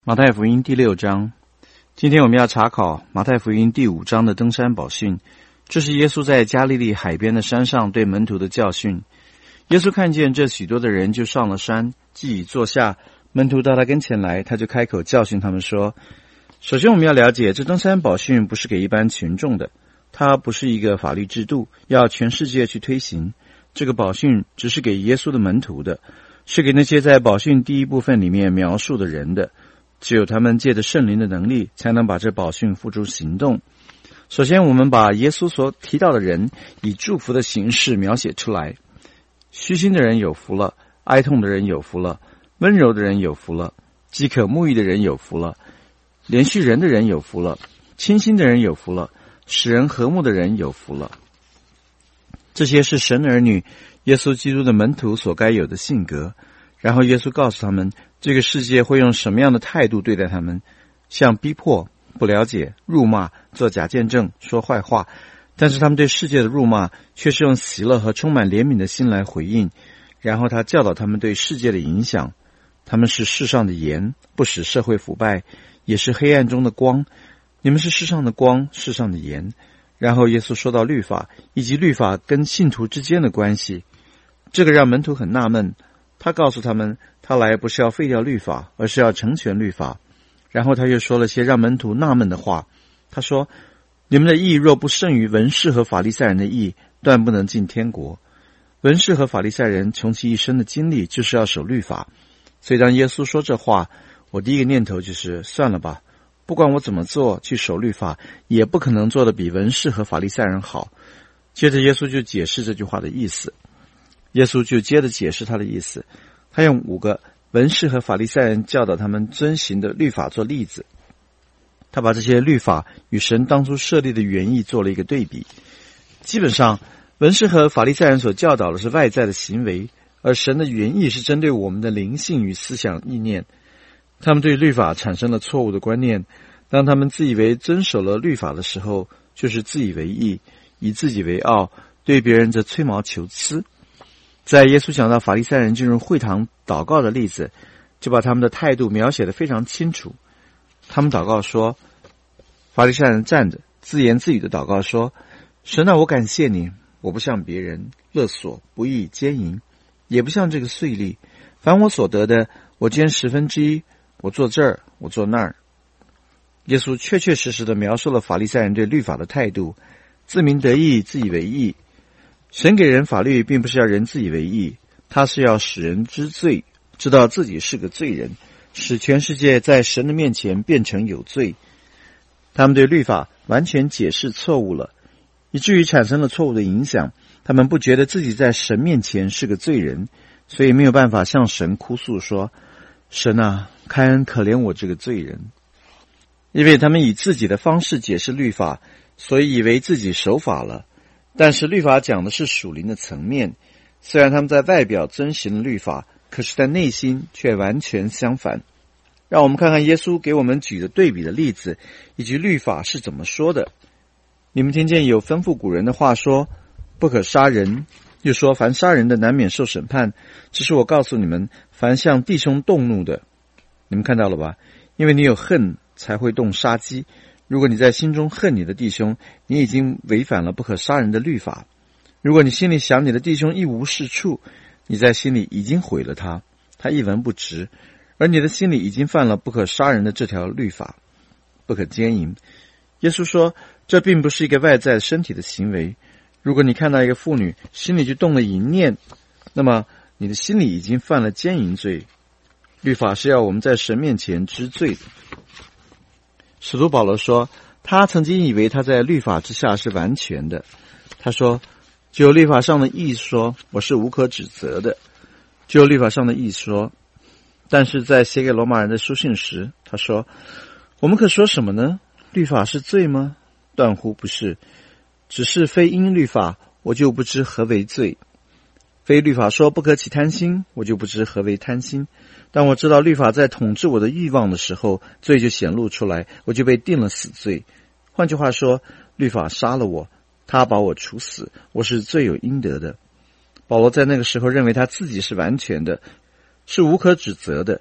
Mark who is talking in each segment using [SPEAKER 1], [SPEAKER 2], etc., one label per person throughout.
[SPEAKER 1] 马太福音第6章，今天我们要查考马太福音第5章的登山宝训。这是耶稣在加利利海边的山上对门徒的教训。耶稣看见这许多的人，就上了山，既已坐下，门徒到他跟前来，他就开口教训他们说：首先我们要了解，这登山宝训不是给一般群众的，它不是一个法律制度，要全世界去推行。这个宝训只是给耶稣的门徒的，是给那些在宝训第一部分里面描述的人的。只有他们借着圣灵的能力，才能把这宝训付诸行动。首先，我们把耶稣所提到的人以祝福的形式描写出来。虚心的人有福了，哀痛的人有福了，温柔的人有福了，饥渴沐浴的人有福了，连续人的人有福了，清心的人有福了，使人和睦的人有福了。这些是神儿女耶稣基督的门徒所该有的性格。然后耶稣告诉他们，这个世界会用什么样的态度对待他们，像逼迫、不了解、辱骂、做假见证、说坏话。但是他们对世界的辱骂却是用喜乐和充满怜悯的心来回应。然后他教导他们对世界的影响，他们是世上的盐，不使社会腐败，也是黑暗中的光。你们是世上的光，世上的盐。然后耶稣说到律法，以及律法跟信徒之间的关系。这个让门徒很纳闷。他告诉他们，他来不是要废掉律法，而是要成全律法。然后他又说了些让门徒纳闷的话。他说，你们的义若不胜于文士和法利赛人的义，断不能进天国。文士和法利赛人穷其一生的经历就是要守律法。所以当耶稣说这话，我第一个念头就是算了吧，不管我怎么做去守律法，也不可能做得比文士和法利赛人好。接着耶稣就解释这句话的意思。耶稣就接着解释他的意思，他用5个文士和法利赛人教导他们遵行的律法做例子。他把这些律法与神当初设立的原意做了一个对比。基本上文士和法利赛人所教导的是外在的行为，而神的原意是针对我们的灵性与思想意念。他们对律法产生了错误的观念，当他们自以为遵守了律法的时候，就是自以为义，以自己为傲，对别人则吹毛求疵。在耶稣讲到法利赛人进入会堂祷告的例子，就把他们的态度描写得非常清楚。他们祷告说，法利赛人站着自言自语的祷告说，神啊，我感谢你，我不像别人勒索、不义、奸淫，也不像这个税吏，凡我所得的，我捐1/10，我做这儿，我做那儿。耶稣确确实实地描述了法利赛人对律法的态度，自鸣得意，自以为义。神给人法律并不是要人自以为义，他是要使人知罪，知道自己是个罪人，使全世界在神的面前变成有罪。他们对律法完全解释错误了，以至于产生了错误的影响。他们不觉得自己在神面前是个罪人，所以没有办法向神哭诉说，神啊，开恩可怜我这个罪人。因为他们以自己的方式解释律法，所以以为自己守法了。但是律法讲的是属灵的层面，虽然他们在外表遵行了律法，可是在内心却完全相反。让我们看看耶稣给我们举的对比的例子，以及律法是怎么说的。你们听见有吩咐古人的话说，不可杀人，又说凡杀人的难免受审判。只是我告诉你们，凡向弟兄动怒的，你们看到了吧？因为你有恨，才会动杀机。如果你在心中恨你的弟兄，你已经违反了不可杀人的律法。如果你心里想你的弟兄一无是处，你在心里已经毁了他，他一文不值，而你的心里已经犯了不可杀人的这条律法，不可奸淫。耶稣说，这并不是一个外在身体的行为。如果你看到一个妇女心里就动了淫念，那么你的心里已经犯了奸淫罪。律法是要我们在神面前知罪的。使徒保罗说，他曾经以为他在律法之下是完全的。他说，就律法上的义说，我是无可指责的。就律法上的义说，但是在写给罗马人的书信时，他说，我们可说什么呢？律法是罪吗？断乎不是，只是非因律法，我就不知何为罪。非律法说不可起贪心，我就不知何为贪心。当我知道律法在统治我的欲望的时候，罪就显露出来，我就被定了死罪。换句话说，律法杀了我，他把我处死，我是罪有应得的。保罗在那个时候认为他自己是完全的，是无可指责的。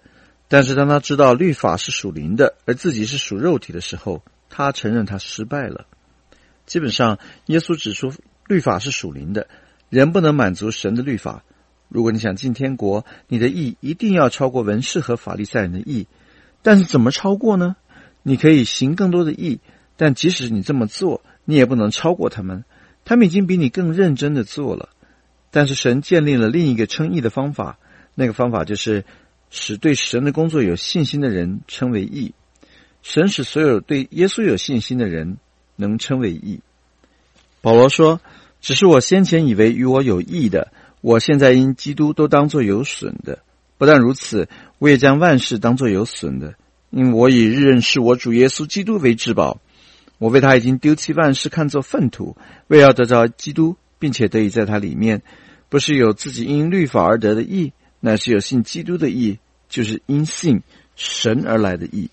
[SPEAKER 1] 但是当他知道律法是属灵的，而自己是属肉体的时候，他承认他失败了。基本上，耶稣指出律法是属灵的，人不能满足神的律法。如果你想进天国，你的义一定要超过文士和法利赛人的义。但是怎么超过呢？你可以行更多的义，但即使你这么做，你也不能超过他们。他们已经比你更认真的做了。但是神建立了另一个称义的方法，那个方法就是使对神的工作有信心的人称为义。神使所有对耶稣有信心的人能称为义。保罗说，只是我先前以为与我有益的，我现在因基督都当作有损的。不但如此，我也将万事当作有损的，因为我以认识我主耶稣基督为至宝。我为他已经丢弃万事，看作粪土，为要得着基督，并且得以在他里面，不是有自己因律法而得的义，乃是有信基督的义，就是因信神而来的义。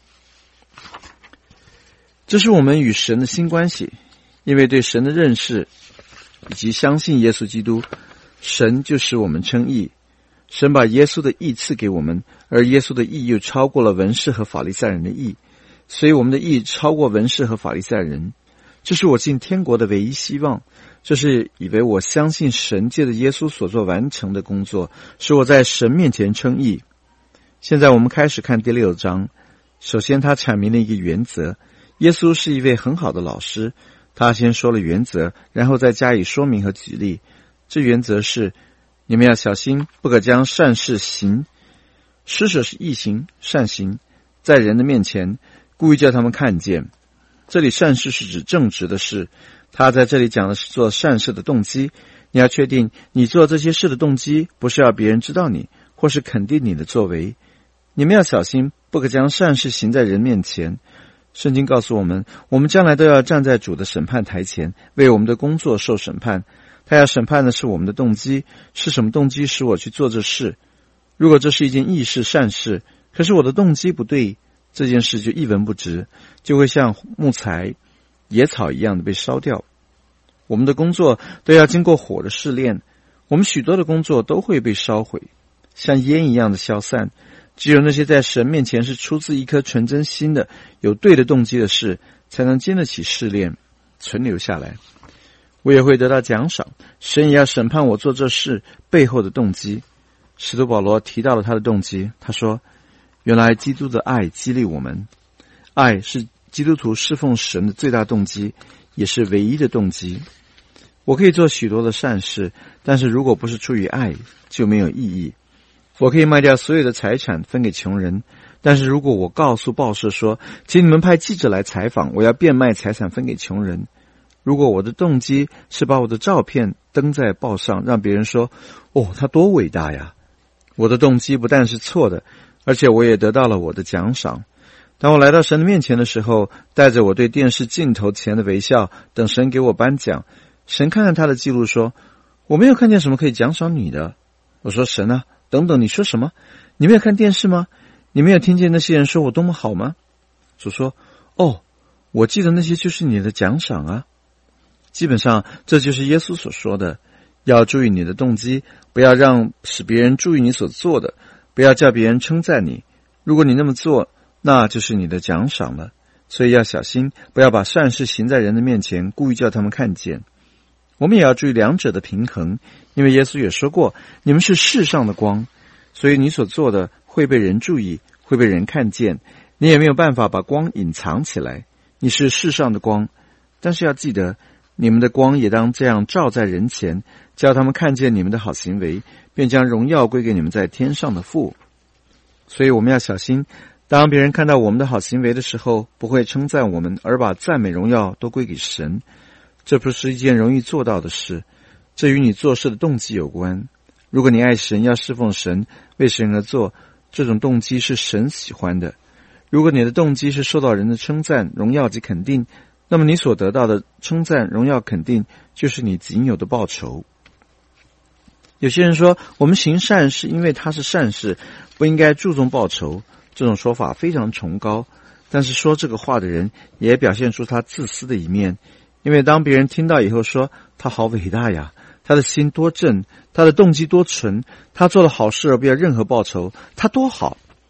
[SPEAKER 1] 这是我们与神的新关系，因为对神的认识以及相信耶稣基督，神就使我们称义。神把耶稣的义赐给我们，而耶稣的义又超过了文士和法利赛人的义，所以我们的义超过文士和法利赛人。这是我进天国的唯一希望，这是以为我相信神借着耶稣所做完成的工作，使我在神面前称义。现在我们开始看第6章。首先他阐明了一个原则，耶稣是一位很好的老师，他先说了原则，然后再加以说明和举例。这原则是，你们要小心，不可将善事行，施舍是义行善行，在人的面前故意叫他们看见。这里善事是指正直的事，他在这里讲的是做善事的动机。你要确定你做这些事的动机不是要别人知道你，或是肯定你的作为。你们要小心，不可将善事行在人面前。圣经告诉我们，我们将来都要站在主的审判台前，为我们的工作受审判。他要审判的是我们的动机，是什么动机使我去做这事。如果这是一件义事善事，可是我的动机不对，这件事就一文不值，就会像木材野草一样的被烧掉。我们的工作都要经过火的试炼，我们许多的工作都会被烧毁，像烟一样的消散。只有那些在神面前是出自一颗纯真心的，有对的动机的事，才能经得起试炼，存留下来。我也会得到奖赏，神也要审判我做这事背后的动机。使徒保罗提到了他的动机，他说，原来基督的爱激励我们。爱是基督徒侍奉神的最大动机，也是唯一的动机。我可以做许多的善事，但是如果不是出于爱，就没有意义。我可以卖掉所有的财产分给穷人，但是如果我告诉报社说，请你们派记者来采访，我要变卖财产分给穷人，如果我的动机是把我的照片登在报上，让别人说，哦，他多伟大呀，我的动机不但是错的，而且我也得到了我的奖赏。当我来到神的面前的时候，带着我对电视镜头前的微笑，等神给我颁奖。神看看他的记录说，我没有看见什么可以奖赏你的。我说，神啊，等等，你说什么？你没有看电视吗？你没有听见那些人说我多么好吗？主说，哦，我记得那些就是你的奖赏啊。基本上这就是耶稣所说的，要注意你的动机，不要使别人注意你所做的，不要叫别人称赞你。如果你那么做，那就是你的奖赏了。所以要小心，不要把善事行在人的面前，故意叫他们看见。我们也要注意两者的平衡，因为耶稣也说过，你们是世上的光，所以你所做的会被人注意，会被人看见，你也没有办法把光隐藏起来。你是世上的光，但是要记得，你们的光也当这样照在人前，叫他们看见你们的好行为，便将荣耀归给你们在天上的父。所以我们要小心，当别人看到我们的好行为的时候，不会称赞我们，而把赞美荣耀都归给神。这不是一件容易做到的事，这与你做事的动机有关。如果你爱神，要侍奉神，为神而做，这种动机是神喜欢的。如果你的动机是受到人的称赞、荣耀及肯定，那么你所得到的称赞、荣耀、肯定，就是你仅有的报酬。有些人说，我们行善是因为它是善事，不应该注重报酬。这种说法非常崇高，但是说这个话的人也表现出他自私的一面。因为当别人听到以后说，他好伟大呀，他的心多正，他的动机多纯，他做了好事而不要任何报酬，他多好。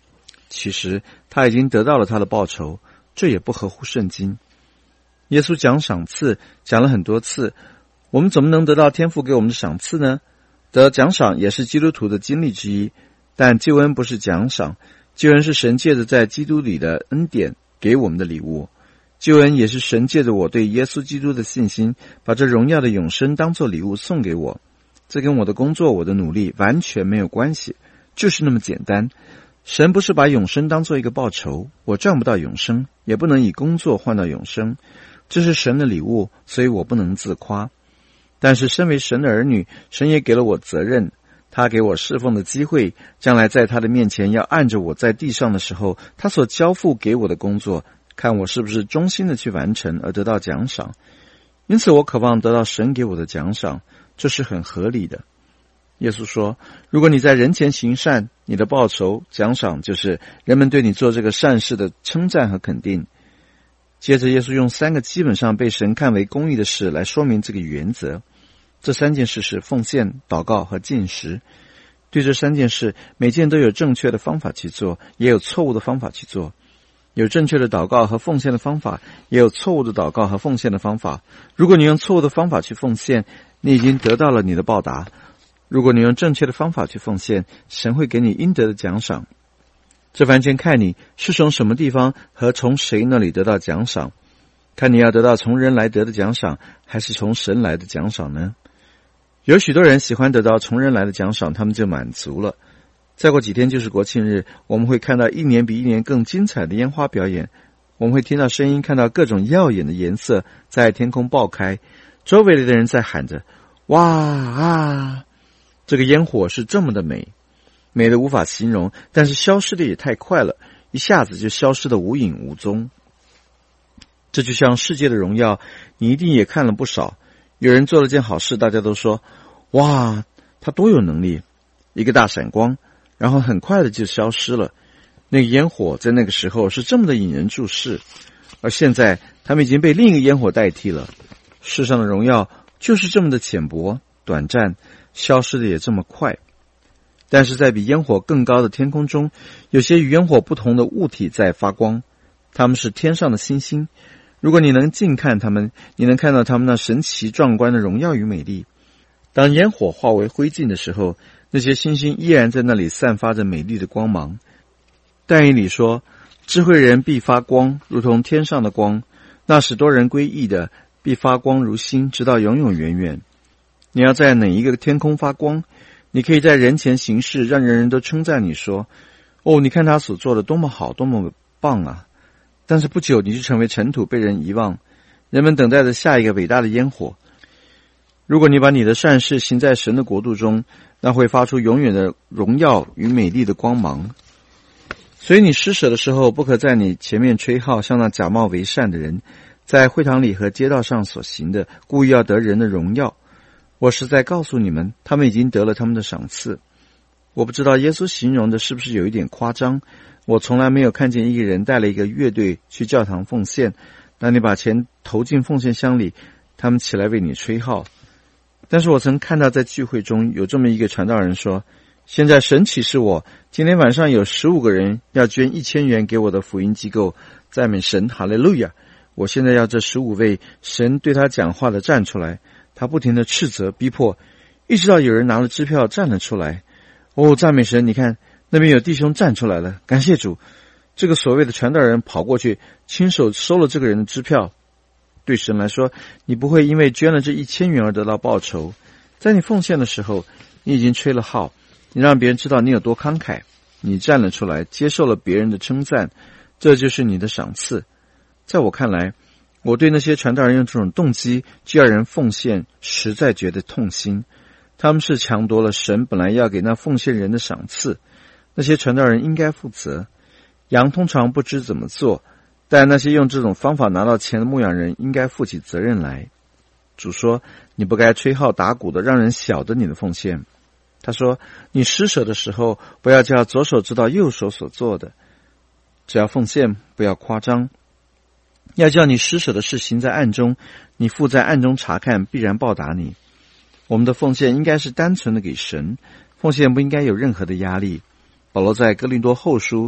[SPEAKER 1] 其实他已经得到了他的报酬，这也不合乎圣经。耶稣讲赏赐讲了很多次，我们怎么能得到天父给我们的赏赐呢？得奖赏也是基督徒的经历之一，但救恩不是奖赏，救恩是神借着在基督里的恩典给我们的礼物。救恩也是神借着我对耶稣基督的信心，把这荣耀的永生当作礼物送给我。这跟我的工作、我的努力完全没有关系，就是那么简单。神不是把永生当作一个报酬，我赚不到永生，也不能以工作换到永生，这是神的礼物，所以我不能自夸。但是身为神的儿女，神也给了我责任，他给我侍奉的机会，将来在他的面前要按着我在地上的时候他所交付给我的工作，看我是不是忠心的去完成而得到奖赏。因此我渴望得到神给我的奖赏，这是很合理的。耶稣说，如果你在人前行善，你的报酬奖赏就是人们对你做这个善事的称赞和肯定。接着耶稣用3个基本上被神看为公义的事来说明这个原则。这3件事是奉献、祷告和禁食。对这3件事，每件都有正确的方法去做，也有错误的方法去做。有正确的祷告和奉献的方法，也有错误的祷告和奉献的方法。如果你用错误的方法去奉献，你已经得到了你的报答。如果你用正确的方法去奉献，神会给你应得的奖赏。这完全看你是从什么地方和从谁那里得到奖赏，看你要得到从人来得的奖赏，还是从神来的奖赏呢？有许多人喜欢得到从人来的奖赏，他们就满足了。再过几天就是国庆日，我们会看到一年比一年更精彩的烟花表演，我们会听到声音，看到各种耀眼的颜色在天空爆开，周围的人在喊着哇啊！这个烟火是这么的美，美得无法形容，但是消失的也太快了，一下子就消失得无影无踪。这就像世界的荣耀，你一定也看了不少。有人做了件好事，大家都说哇，他多有能力，一个大闪光，然后很快的就消失了。那个烟火在那个时候是这么的引人注视，而现在他们已经被另一个烟火代替了。世上的荣耀就是这么的浅薄、短暂，消失的也这么快。但是在比烟火更高的天空中，有些与烟火不同的物体在发光，它们是天上的星星。如果你能近看它们，你能看到它们那神奇壮观的荣耀与美丽。当烟火化为灰烬的时候，那些星星依然在那里散发着美丽的光芒。但以理说，智慧人必发光，如同天上的光，那使多人归义的必发光如星，直到永永远远。你要在哪一个天空发光？你可以在人前行事，让人人都称赞你说，哦，你看他所做的多么好，多么棒啊！但是不久你就成为尘土，被人遗忘，人们等待着下一个伟大的烟火。如果你把你的善事行在神的国度中，那会发出永远的荣耀与美丽的光芒。所以你施舍的时候，不可在你前面吹号，像那假冒为善的人在会堂里和街道上所行的，故意要得人的荣耀。我实在告诉你们，他们已经得了他们的赏赐。我不知道耶稣形容的是不是有一点夸张，我从来没有看见一个人带了一个乐队去教堂奉献，当你把钱投进奉献箱里，他们起来为你吹号。但是我曾看到在聚会中有这么一个传道人说，现在神启示我，今天晚上有15个人要捐1000元给我的福音机构，赞美神，哈利路亚！我现在要这15位神对他讲话的站出来，他不停地斥责逼迫，一直到有人拿了支票站了出来。哦，赞美神！你看那边有弟兄站出来了，感谢主。这个所谓的传道人跑过去亲手收了这个人的支票。对神来说，你不会因为捐了这1000元而得到报酬。在你奉献的时候，你已经吹了号，你让别人知道你有多慷慨，你站了出来，接受了别人的称赞，这就是你的赏赐。在我看来，我对那些传道人用这种动机就要人奉献，实在觉得痛心。他们是抢夺了神本来要给那奉献人的赏赐。那些传道人应该负责。羊通常不知怎么做，但那些用这种方法拿到钱的牧羊人应该负起责任来。主说，你不该吹号打鼓的让人晓得你的奉献。他说，你施舍的时候，不要叫左手知道右手所做的。只要奉献，不要夸张。要叫你施舍的事行在暗中，你父在暗中查看，必然报答你。我们的奉献应该是单纯的给神，奉献不应该有任何的压力。保罗在哥林多后书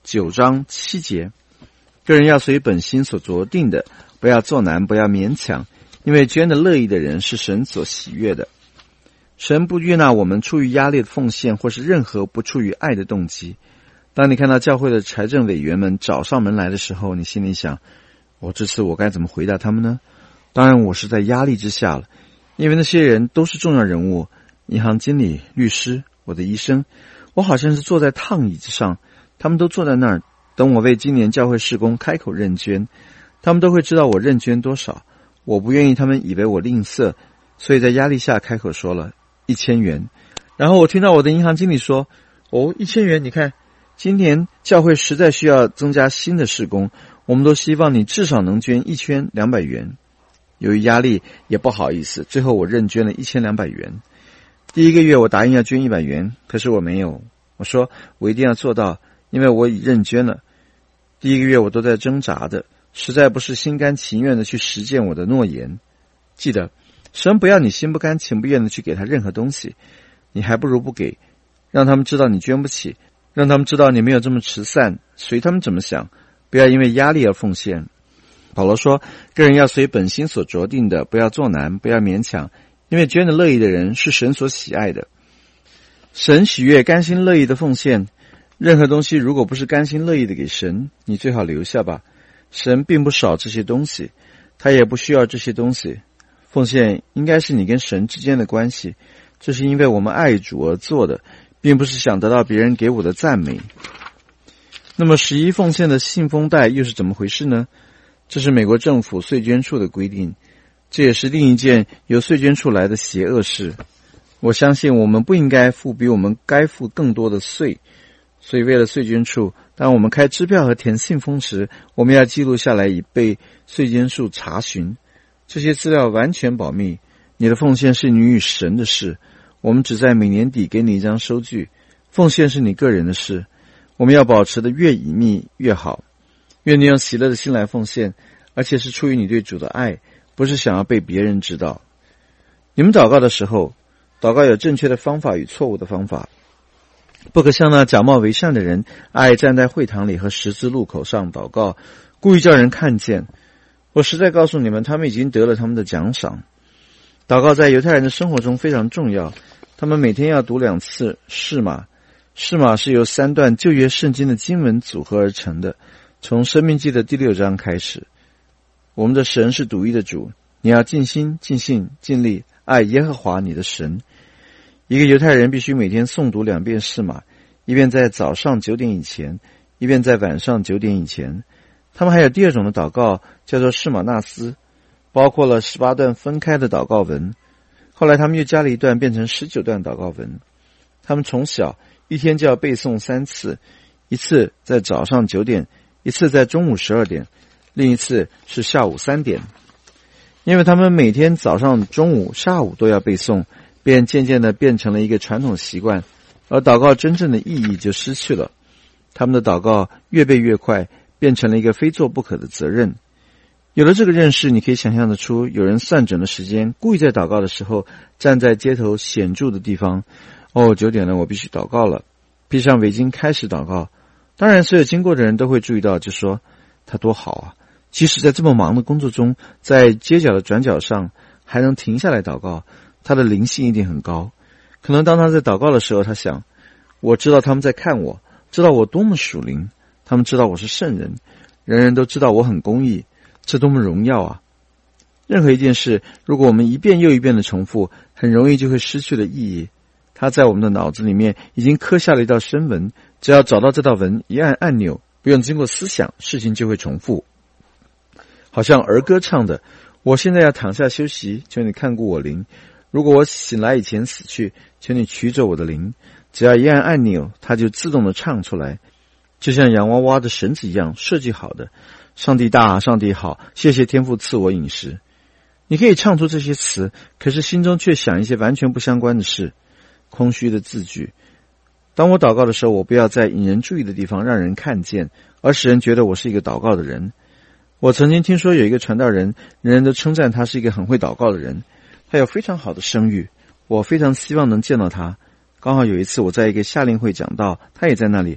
[SPEAKER 1] 9章7节，个人要随本心所酌定的，不要作难，不要勉强，因为捐的乐意的人是神所喜悦的。神不悦纳我们出于压力的奉献，或是任何不出于爱的动机。当你看到教会的财政委员们找上门来的时候，你心里想，这次我该怎么回答他们呢？当然我是在压力之下了，因为那些人都是重要人物，银行经理、律师、我的医生，我好像是坐在躺椅子上，他们都坐在那儿等我为今年教会事工开口认捐，他们都会知道我认捐多少，我不愿意他们以为我吝啬，所以在压力下开口说了1000元。然后我听到我的银行经理说，1000元，你看今年教会实在需要增加新的事工，我们都希望你至少能捐1200元。由于压力也不好意思，最后我认捐了1200元。第一个月我答应要捐100元，可是我没有，我说我一定要做到，因为我已认捐了。第一个月我都在挣扎的，实在不是心甘情愿的去实践我的诺言。记得神不要你心不甘情不愿的去给他任何东西，你还不如不给，让他们知道你捐不起，让他们知道你没有这么慈善，随他们怎么想，不要因为压力而奉献。保罗说，个人要随本心所酌定的，不要作难，不要勉强，因为捐的乐意的人是神所喜爱的。神喜悦甘心乐意的奉献，任何东西如果不是甘心乐意的给神，你最好留下吧。神并不少这些东西，他也不需要这些东西。奉献应该是你跟神之间的关系，这是因为我们爱主而做的，并不是想得到别人给我的赞美。那么11奉献的信封袋又是怎么回事呢？这是美国政府税捐处的规定，这也是另一件由税捐处来的邪恶事。我相信我们不应该付比我们该付更多的税，所以为了税捐处，当我们开支票和填信封时，我们要记录下来以被税捐处查询。这些资料完全保密，你的奉献是你与神的事，我们只在每年底给你一张收据，奉献是你个人的事，我们要保持的越隐秘越好。愿你用喜乐的心来奉献，而且是出于你对主的爱，不是想要被别人知道。你们祷告的时候，祷告有正确的方法与错误的方法，不可像那假冒为善的人，爱站在会堂里和十字路口上祷告，故意叫人看见。我实在告诉你们，他们已经得了他们的奖赏。祷告在犹太人的生活中非常重要，他们每天要读2次释马。释马是由3段旧约圣经的经文组合而成的，从申命记的第6章开始。我们的神是独一的主，你要尽心尽性尽力爱耶和华你的神。一个犹太人必须每天诵读2遍释马，一遍在早上9点以前，一遍在晚上9点以前。他们还有第2种的祷告，叫做释马纳斯，包括了18段分开的祷告文，后来他们又加了一段，变成19段祷告文。他们从小一天就要背诵3次，一次在早上9点，一次在中午12点，另一次是下午3点。因为他们每天早上、中午、下午都要背诵，便渐渐地变成了一个传统习惯，而祷告真正的意义就失去了。他们的祷告越背越快，变成了一个非做不可的责任。有了这个认识，你可以想象得出，有人算准了时间，故意在祷告的时候站在街头显著的地方，9点了，我必须祷告了，披上围巾开始祷告。当然所有经过的人都会注意到，就说他多好啊，即使在这么忙的工作中，在街角的转角上还能停下来祷告，他的灵性一定很高。可能当他在祷告的时候，他想，我知道他们在看我，知道我多么属灵，他们知道我是圣人，人人都知道我很公义，这多么荣耀啊。任何一件事，如果我们一遍又一遍的重复，很容易就会失去了意义。它在我们的脑子里面已经刻下了一道深纹，只要找到这道纹，一按按钮，不用经过思想，事情就会重复。好像儿歌唱的，我现在要躺下休息，求你看顾我灵，如果我醒来以前死去，求你取走我的灵。只要一按按钮，它就自动的唱出来，就像洋娃娃的绳子一样设计好的。上帝大，上帝好，谢谢天父赐我饮食。你可以唱出这些词，可是心中却想一些完全不相关的事，空虚的字句。当我祷告的时候，我不要在引人注意的地方让人看见，而使人觉得我是一个祷告的人。我曾经听说有一个传道人，人人都称赞他是一个很会祷告的人，他有非常好的声誉，我非常希望能见到他。刚好有一次我在一个夏令会讲道，他也在那里，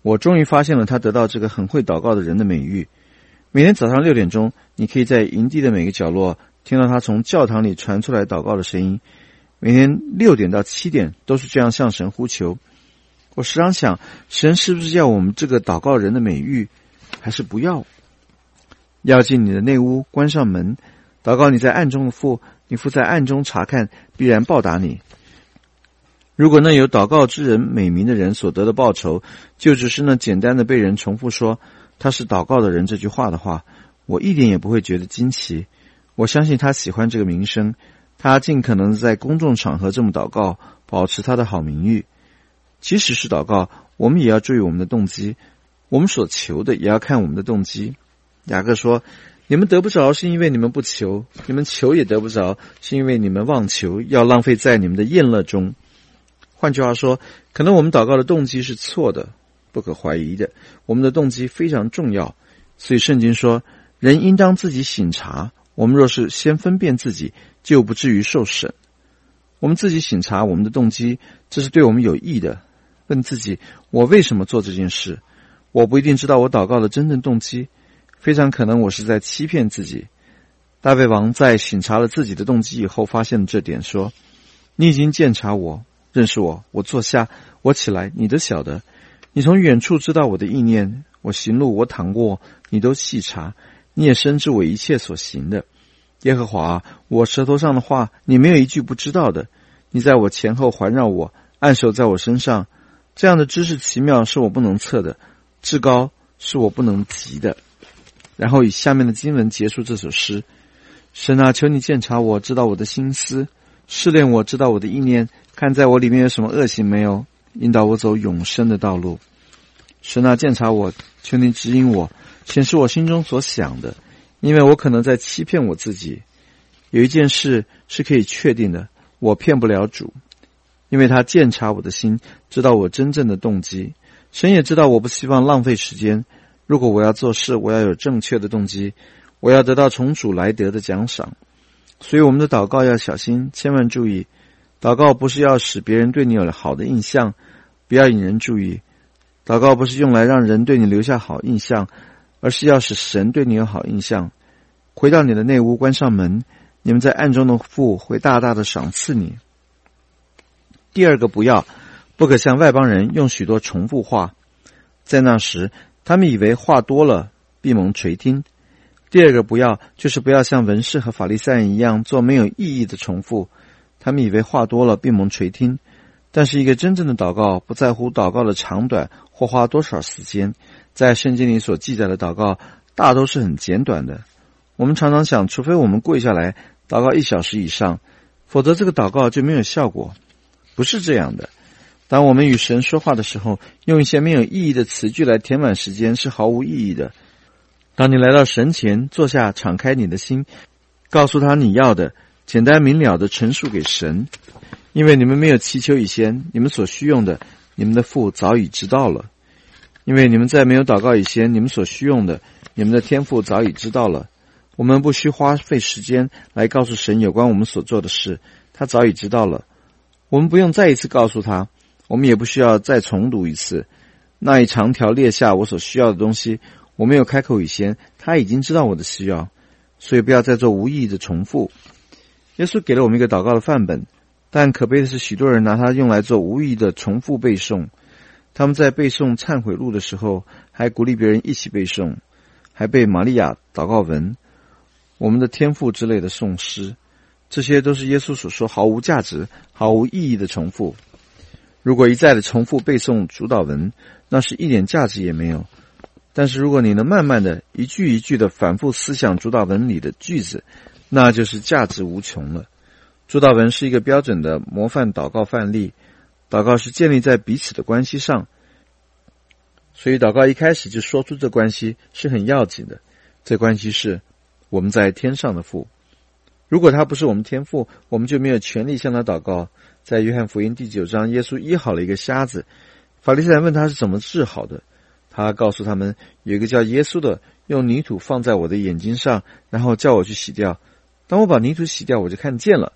[SPEAKER 1] 我终于发现了他得到这个很会祷告的人的美誉。每天早上6点钟，你可以在营地的每个角落听到他从教堂里传出来祷告的声音。每天6点到7点都是这样向神呼求。我时常想，神是不是要我们这个祷告人的美誉，还是不要？要进你的内屋，关上门，祷告你在暗中的父，你父在暗中查看，必然报答你。如果那有祷告之人美名的人所得的报酬，就只是那简单的被人重复说他是祷告的人这句话的话，我一点也不会觉得惊奇。我相信他喜欢这个名声，他尽可能在公众场合这么祷告，保持他的好名誉。即使是祷告，我们也要注意我们的动机，我们所求的也要看我们的动机。雅各说，你们得不着是因为你们不求，你们求也得不着是因为你们妄求，要浪费在你们的宴乐中。换句话说，可能我们祷告的动机是错的，不可怀疑的，我们的动机非常重要。所以圣经说，人应当自己省察，我们若是先分辨自己，就不至于受审。我们自己省察我们的动机，这是对我们有益的。问自己，我为什么做这件事？我不一定知道我祷告的真正动机，非常可能我是在欺骗自己。大卫王在省察了自己的动机以后，发现了这点，说，你已经鉴察我，认识我，我坐下，我起来，你都晓得。你从远处知道我的意念，我行路，我躺卧，你都细察，你也深知我一切所行的。耶和华啊，我舌头上的话，你没有一句不知道的。你在我前后环绕我，按手在我身上，这样的知识奇妙是我不能测的，至高是我不能及的。然后以下面的经文结束这首诗。神啊，求你鉴察我，知道我的心思，试炼我，知道我的意念，看在我里面有什么恶行没有，引导我走永生的道路。神啊，鉴察我，求你指引我，显示我心中所想的，因为我可能在欺骗我自己。有一件事是可以确定的，我骗不了主，因为他鉴察我的心，知道我真正的动机。神也知道我不希望浪费时间，如果我要做事，我要有正确的动机，我要得到从主来得的奖赏。所以我们的祷告要小心，千万注意，祷告不是要使别人对你有好的印象，不要引人注意。祷告不是用来让人对你留下好印象，而是要使神对你有好印象。回到你的内屋，关上门，你们在暗中的父会大大的赏赐你。第二个不可像外邦人用许多重复话，在那时他们以为话多了必蒙垂听。第二个就是不要像文士和法利赛人一样做没有意义的重复，他们以为话多了必蒙垂听。但是一个真正的祷告不在乎祷告的长短或花多少时间，在圣经里所记载的祷告大都是很简短的。我们常常想，除非我们跪下来祷告1小时以上，否则这个祷告就没有效果。不是这样的。当我们与神说话的时候，用一些没有意义的词句来填满时间是毫无意义的。当你来到神前坐下，敞开你的心，告诉他你要的，简单明了的陈述给神。因为你们没有祈求以前，你们所需用的，你们的父早已知道了。因为你们在没有祷告以前，你们所需用的，你们的天父早已知道了。我们不需花费时间来告诉神有关我们所做的事，他早已知道了。我们不用再一次告诉他，我们也不需要再重读一次。那一长条列下我所需要的东西，我没有开口以前，他已经知道我的需要，所以不要再做无意义的重复。耶稣给了我们一个祷告的范本，但可悲的是，许多人拿它用来做无意义的重复背诵。他们在背诵忏悔录的时候，还鼓励别人一起背诵，还背玛利亚祷告文、我们的天父之类的颂诗，这些都是耶稣所说毫无价值、毫无意义的重复。如果一再的重复背诵主祷文，那是一点价值也没有。但是如果你能慢慢的一句一句的反复思想主祷文里的句子，那就是价值无穷了。主祷文是一个标准的模范祷告范例，祷告是建立在彼此的关系上，所以祷告一开始就说出这关系是很要紧的。这关系是我们在天上的父。如果他不是我们天父，我们就没有权利向他祷告。在约翰福音第9章，耶稣医好了一个瞎子，法利赛人问他是怎么治好的，他告诉他们，有一个叫耶稣的用泥土放在我的眼睛上，然后叫我去洗掉。当我把泥土洗掉，我就看见了。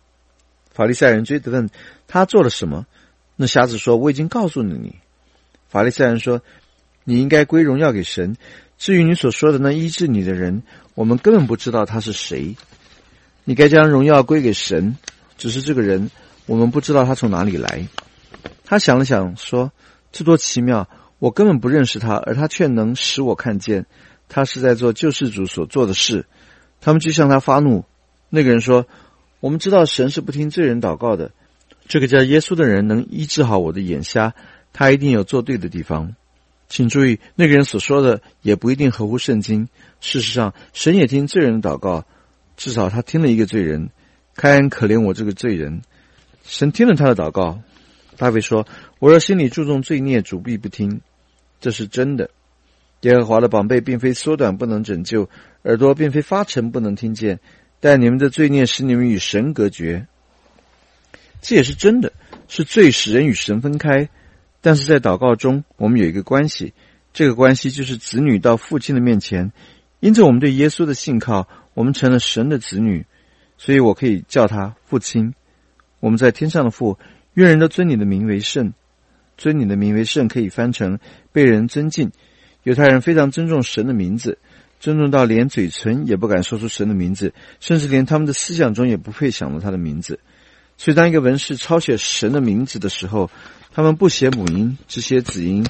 [SPEAKER 1] 法利赛人追着问他做了什么，那瞎子说，我已经告诉了你。 法利赛人说，你应该归荣耀给神，至于你所说的那医治你的人，我们根本不知道他是谁。你该将荣耀归给神，只是这个人我们不知道他从哪里来。他想了想说，这多奇妙，我根本不认识他，而他却能使我看见他是在做救世主所做的事。他们就向他发怒。那个人说，我们知道神是不听罪人祷告的，这个叫耶稣的人能医治好我的眼瞎，他一定有做对的地方。请注意，那个人所说的也不一定合乎圣经。事实上，神也听罪人的祷告，至少他听了一个罪人。开恩可怜我这个罪人。神听了他的祷告。大卫说，我若心里注重罪孽，主必不听。这是真的。耶和华的膀臂并非缩短不能拯救，耳朵并非发沉不能听见，但你们的罪孽使你们与神隔绝。这也是真的，是罪使人与神分开。但是在祷告中，我们有一个关系，这个关系就是子女到父亲的面前。因着我们对耶稣的信靠，我们成了神的子女，所以我可以叫他父亲。我们在天上的父，愿人都尊你的名为圣。尊你的名为圣可以翻成被人尊敬。犹太人非常尊重神的名字，尊重到连嘴唇也不敢说出神的名字，甚至连他们的思想中也不配想到他的名字。所以当一个文士抄写神的名字的时候，他们不写母音，只写子音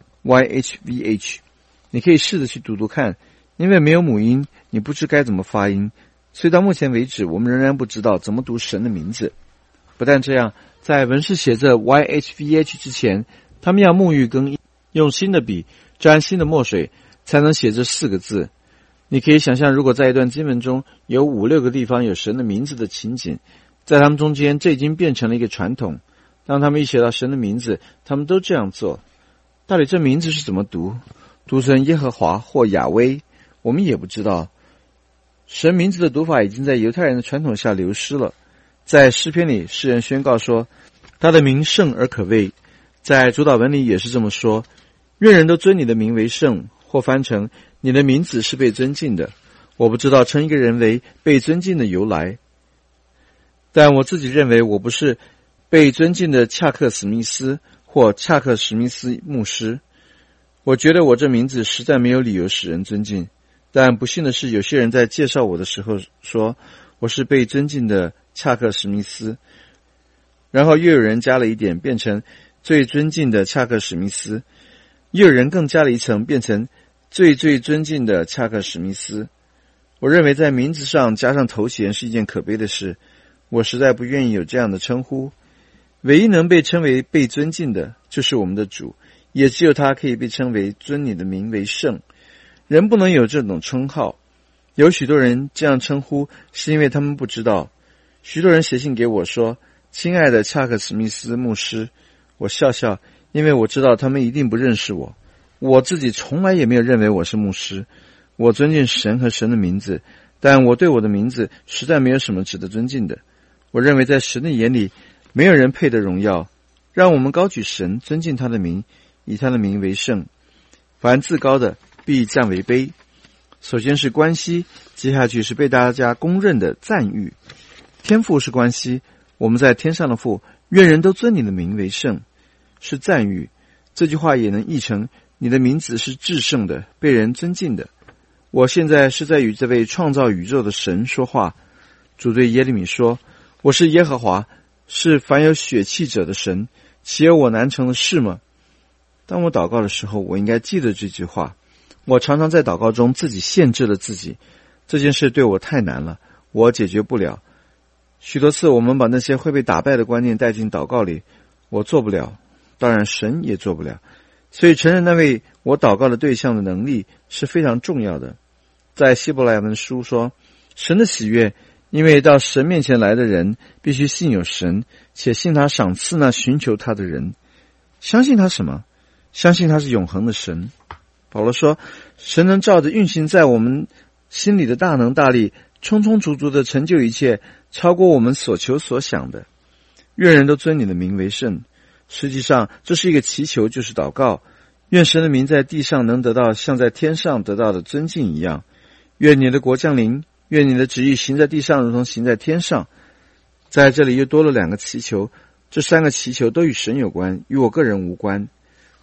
[SPEAKER 1] YHVH。 你可以试着去读读看，因为没有母音，你不知该怎么发音。所以到目前为止，我们仍然不知道怎么读神的名字。不但这样，在文士写着 YHVH 之前，他们要沐浴更用新的笔沾新的墨水，才能写这4个字。你可以想象，如果在一段经文中有5、6个地方有神的名字的情景，在他们中间这已经变成了一个传统。当他们一写到神的名字，他们都这样做。到底这名字是怎么读？读成耶和华或亚威，我们也不知道。神名字的读法已经在犹太人的传统下流失了。在诗篇里，诗人宣告说，他的名圣而可畏。在主祷文里也是这么说，愿人都尊你的名为圣，或翻成你的名字是被尊敬的。我不知道称一个人为被尊敬的由来，但我自己认为我不是被尊敬的恰克史密斯或恰克史密斯牧师。我觉得我这名字实在没有理由使人尊敬，但不幸的是，有些人在介绍我的时候说我是被尊敬的恰克史密斯，然后又有人加了一点，变成最尊敬的恰克史密斯，又有人更加了一层，变成最尊敬的恰克史密斯。我认为在名字上加上头衔是一件可悲的事，我实在不愿意有这样的称呼。唯一能被称为被尊敬的就是我们的主，也只有他可以被称为尊你的名为圣。人不能有这种称号，有许多人这样称呼是因为他们不知道。许多人写信给我说，亲爱的恰克史密斯牧师，我笑笑，因为我知道他们一定不认识我。我自己从来也没有认为我是牧师。我尊敬神和神的名字，但我对我的名字实在没有什么值得尊敬的。我认为在神的眼里，没有人配得荣耀。让我们高举神，尊敬他的名，以他的名为圣。凡自高的必降为卑。首先是关系，接下去是被大家公认的赞誉。天父是关系，我们在天上的父，愿人都尊你的名为圣，是赞誉。这句话也能译成你的名字是至圣的，被人尊敬的。我现在是在与这位创造宇宙的神说话。主对耶利米说，我是耶和华，是凡有血气者的神，岂有我难成的事吗？当我祷告的时候，我应该记得这句话。我常常在祷告中自己限制了自己，这件事对我太难了，我解决不了。许多次我们把那些会被打败的观念带进祷告里，我做不了，当然神也做不了。所以承认那位我祷告的对象的能力是非常重要的。在希伯来文书说，神的喜悦，因为到神面前来的人必须信有神，且信他赏赐那寻求他的人。相信他什么？相信他是永恒的神。保罗说，神能照着运行在我们心里的大能大力，充充足足的成就一切，超过我们所求所想的。愿人都尊你的名为圣。实际上这是一个祈求，就是祷告。愿神的名在地上能得到像在天上得到的尊敬一样。愿你的国降临，愿你的旨意行在地上如同行在天上。在这里又多了2个祈求，这3个祈求都与神有关，与我个人无关。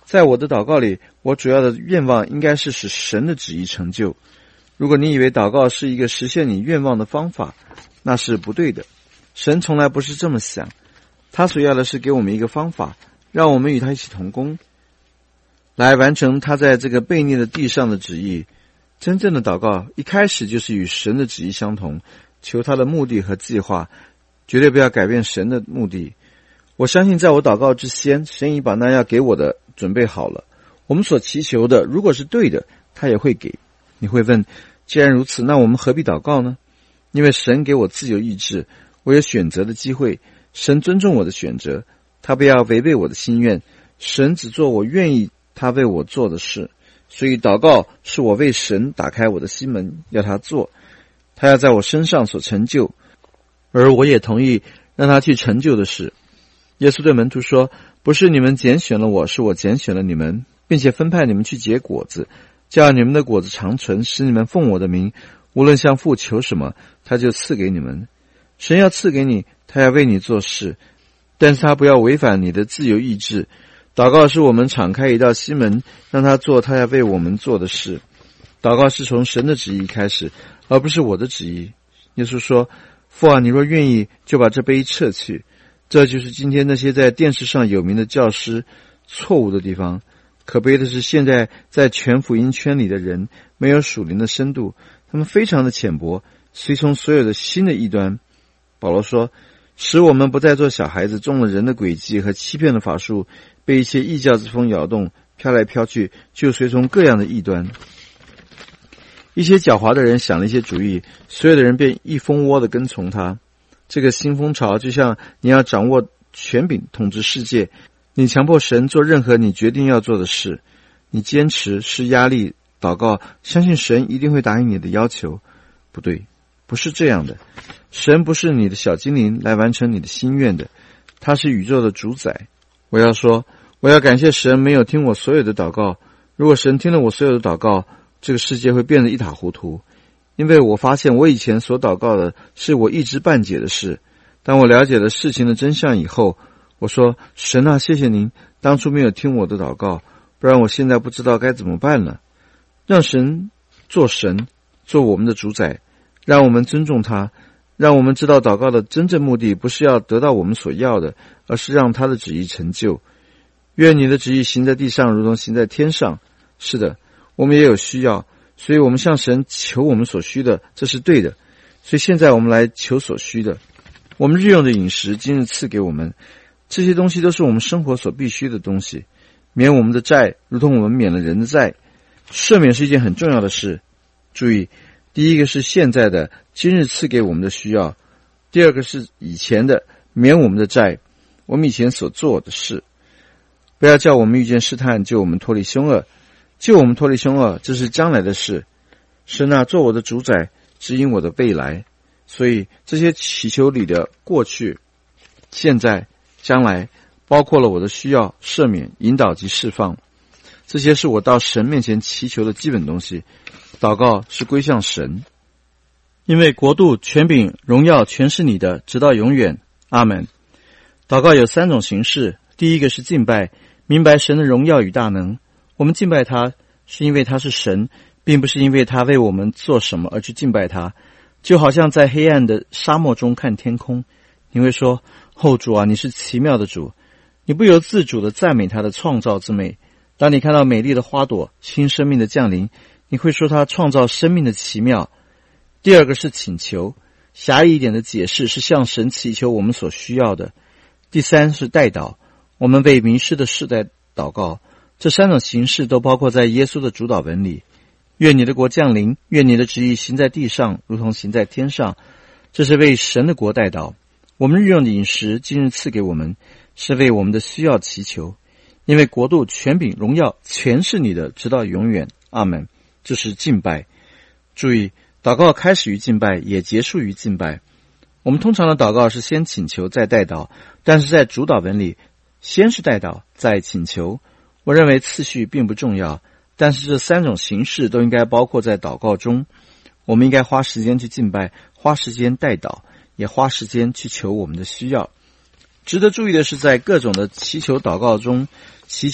[SPEAKER 1] 在我的祷告里，我主要的愿望应该是使神的旨意成就。如果你以为祷告是一个实现你愿望的方法，那是不对的。神从来不是这么想，他所要的是给我们一个方法，让我们与他一起同工，来完成他在这个悖逆的地上的旨意。真正的祷告一开始就是与神的旨意相同，求他的目的和计划，绝对不要改变神的目的。我相信在我祷告之前，神已把那要给我的准备好了。我们所祈求的如果是对的，他也会给。你会问，既然如此，那我们何必祷告呢？因为神给我自由意志，我有选择的机会，神尊重我的选择，他不要违背我的心愿，神只做我愿意他为我做的事。所以祷告是我为神打开我的心门，要他做，他要在我身上所成就，而我也同意让他去成就的事。耶稣对门徒说，不是你们拣选了我，是我拣选了你们，并且分派你们去结果子，叫你们的果子长存，使你们奉我的名，无论向父求什么，他就赐给你们。神要赐给你，他要为你做事，但是他不要违反你的自由意志。祷告是我们敞开一道心门，让他做他要为我们做的事。祷告是从神的旨意开始，而不是我的旨意。耶稣说，父啊，你若愿意，就把这杯撤去。这就是今天那些在电视上有名的教师错误的地方。可悲的是，现在在全福音圈里的人没有属灵的深度，他们非常的浅薄，随从所有的新的异端。保罗说，使我们不再做小孩子，中了人的诡计和欺骗的法术，被一些异教之风摇动，飘来飘去，就随从各样的异端。一些狡猾的人想了一些主意，所有的人便一蜂窝的跟从他。这个新风潮就像你要掌握权柄统治世界，你强迫神做任何你决定要做的事，你坚持施压力祷告，相信神一定会答应你的要求。不对，不是这样的。神不是你的小精灵来完成你的心愿的，他是宇宙的主宰。我要说，我要感谢神没有听我所有的祷告。如果神听了我所有的祷告，这个世界会变得一塌糊涂。因为我发现我以前所祷告的是我一知半解的事，当我了解了事情的真相以后，我说，神啊，谢谢您当初没有听我的祷告，不然我现在不知道该怎么办了。让神，做我们的主宰，让我们尊重他，让我们知道祷告的真正目的不是要得到我们所要的，而是让他的旨意成就。愿你的旨意行在地上如同行在天上。是的，我们也有需要，所以我们向神求我们所需的，这是对的。所以现在我们来求所需的。我们日用的饮食今日赐给我们，这些东西都是我们生活所必须的东西。免我们的债，如同我们免了人的债。赦免是一件很重要的事。注意，第一个是现在的，今日赐给我们的需要；第二个是以前的，免我们的债，我们以前所做的事。不要叫我们遇见试探，救我们脱离凶恶。救我们脱离凶恶，这是将来的事。神啊，做我的主宰，指引我的未来。所以这些祈求里的过去、现在、将来，包括了我的需要、赦免、引导及释放。这些是我到神面前祈求的基本东西。祷告是归向神，因为国度、权柄、荣耀全是你的，直到永远。阿们。祷告有三种形式。第一个是敬拜，明白神的荣耀与大能。我们敬拜他，是因为他是神，并不是因为他为我们做什么而去敬拜他。就好像在黑暗的沙漠中看天空，你会说，主啊，你是奇妙的主。你不由自主地赞美他的创造之美。当你看到美丽的花朵、新生命的降临，你会说他创造生命的奇妙。第二个是请求，狭义一点的解释是向神祈求我们所需要的。第三是代祷，我们为迷失的世代祷告。这三种形式都包括在耶稣的主祷文里。愿你的国降临，愿你的旨意行在地上如同行在天上。这是为神的国代祷。我们日用的饮食今日赐给我们，是为我们的需要祈求。因为国度、权柄、荣耀全是你的，直到永远。阿们。这是敬拜。注意，祷告开始于敬拜，也结束于敬拜。我们通常的祷告是先请求再代祷，但是在主祷文里，先是代祷再请求。我认为次序并不重要，但是这三种形式都应该包括在祷告中。我们应该花时间去敬拜，花时间代祷，也花时间去求我们的需要。值得注意的是，在各种的祈求祷告中，祈求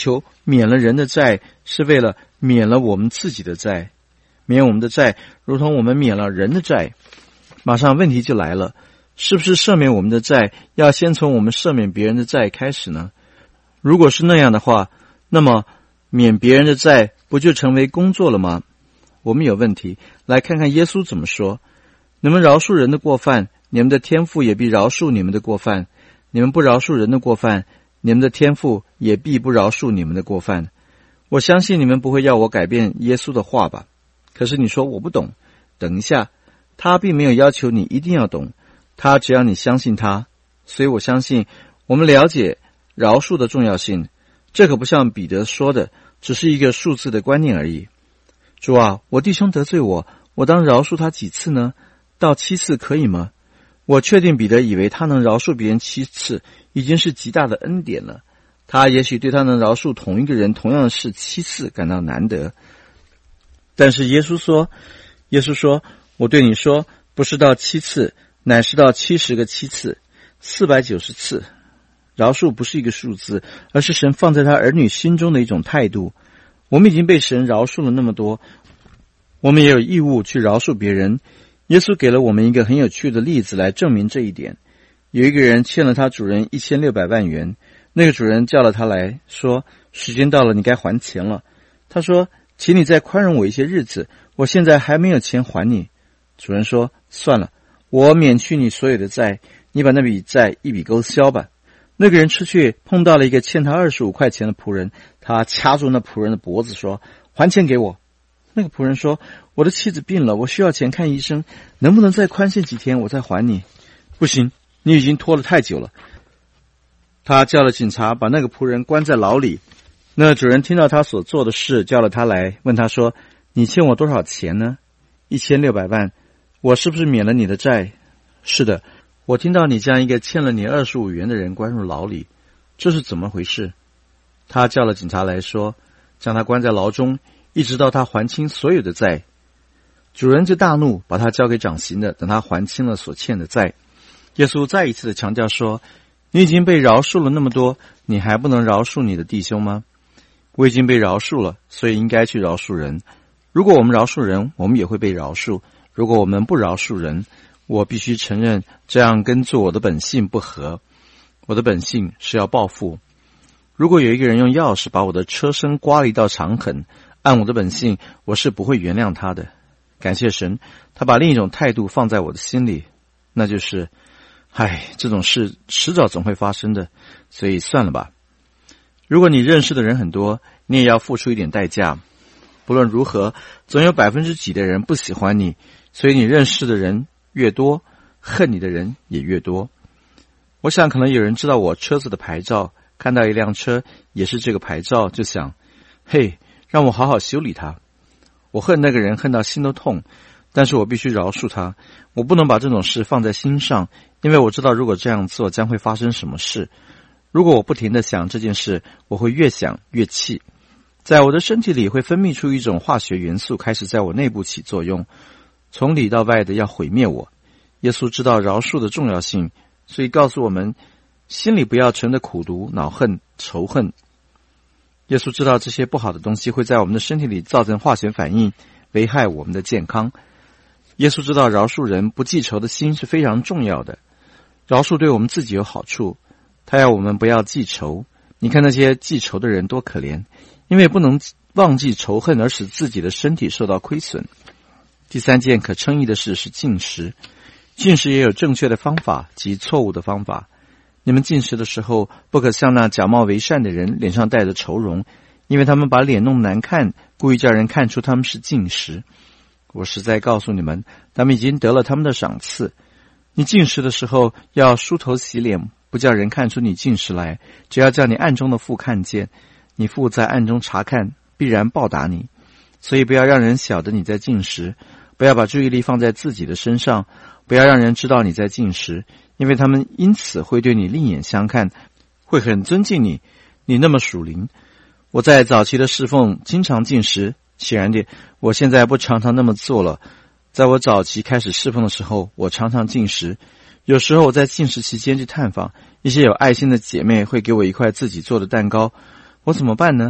[SPEAKER 1] 免了人的债，是为了免了我们自己的债。免我们的债，如同我们免了人的债。马上问题就来了，是不是赦免我们的债，要先从我们赦免别人的债开始呢？如果是那样的话，那么免别人的债不就成为工作了吗？我们有问题，来看看耶稣怎么说。你们饶恕人的过犯，你们的天父也必饶恕你们的过犯；你们不饶恕人的过犯，你们的天父也必不饶恕你们的过犯。我相信你们不会要我改变耶稣的话吧？可是你说我不懂，等一下，他并没有要求你一定要懂，他只要你相信他。所以我相信我们了解饶恕的重要性，这可不像彼得说的只是一个数字的观念而已。主啊，我弟兄得罪我，我当饶恕他几次呢？到7次可以吗？我确定彼得以为他能饶恕别人7次已经是极大的恩典了，他也许对他能饶恕同一个人同样的事7次感到难得。但是耶稣说，我对你说，不是到7次，乃是到70个7次，490次。饶恕不是一个数字，而是神放在他儿女心中的一种态度。我们已经被神饶恕了那么多，我们也有义务去饶恕别人。耶稣给了我们一个很有趣的例子来证明这一点。有一个人欠了他主人1600万元，那个主人叫了他来说，时间到了，你该还钱了。他说，请你再宽容我一些日子，我现在还没有钱还你。主人说，算了，我免去你所有的债，你把那笔债一笔勾销吧。那个人出去碰到了一个欠他25块钱的仆人，他掐住那仆人的脖子说，还钱给我。那个仆人说，我的妻子病了，我需要钱看医生，能不能再宽限几天我再还你？不行，你已经拖了太久了。他叫了警察，把那个仆人关在牢里。那主人听到他所做的事，叫了他来，问他说，你欠我多少钱呢？1600万。我是不是免了你的债？是的。我听到你将一个欠了你25元的人关入牢里，这是怎么回事？他叫了警察来说，将他关在牢中，一直到他还清所有的债。主人就大怒，把他交给掌刑的，等他还清了所欠的债。耶稣再一次的强调说，你已经被饶恕了那么多，你还不能饶恕你的弟兄吗？我已经被饶恕了，所以应该去饶恕人。如果我们饶恕人，我们也会被饶恕；如果我们不饶恕人，我必须承认这样跟做我的本性不合。我的本性是要报复。如果有一个人用钥匙把我的车身刮了一道长痕，按我的本性，我是不会原谅他的。感谢神，他把另一种态度放在我的心里，那就是这种事迟早总会发生的，所以算了吧。如果你认识的人很多，你也要付出一点代价。不论如何，总有几% 的人不喜欢你，所以你认识的人越多，恨你的人也越多。我想可能有人知道我车子的牌照，看到一辆车也是这个牌照，就想，嘿，让我好好修理它。我恨那个人恨到心都痛，但是我必须饶恕他。我不能把这种事放在心上，因为我知道如果这样做将会发生什么事。如果我不停地想这件事，我会越想越气。在我的身体里会分泌出一种化学元素，开始在我内部起作用，从里到外的要毁灭我。耶稣知道饶恕的重要性，所以告诉我们，心里不要存着苦毒、恼恨、仇恨。耶稣知道这些不好的东西会在我们的身体里造成化学反应，危害我们的健康。耶稣知道饶恕人不记仇的心是非常重要的，饶恕对我们自己有好处，他要我们不要记仇。你看那些记仇的人多可怜，因为不能忘记仇恨而使自己的身体受到亏损。第三件可称义的事是禁食。禁食也有正确的方法及错误的方法。你们禁食的时候，不可像那假冒为善的人脸上带着愁容，因为他们把脸弄难看，故意叫人看出他们是禁食。我实在告诉你们，他们已经得了他们的赏赐。你禁食的时候要梳头洗脸，不叫人看出你禁食来，只要叫你暗中的父看见，你父在暗中查看，必然报答你。所以不要让人晓得你在禁食，不要把注意力放在自己的身上，不要让人知道你在禁食，因为他们因此会对你另眼相看，会很尊敬你，你那么属灵。我在早期的侍奉经常禁食，显然的，我现在不常常那么做了。在我早期开始侍奉的时候，我常常禁食。有时候我在禁食期间去探访，一些有爱心的姐妹会给我一块自己做的蛋糕，我怎么办呢？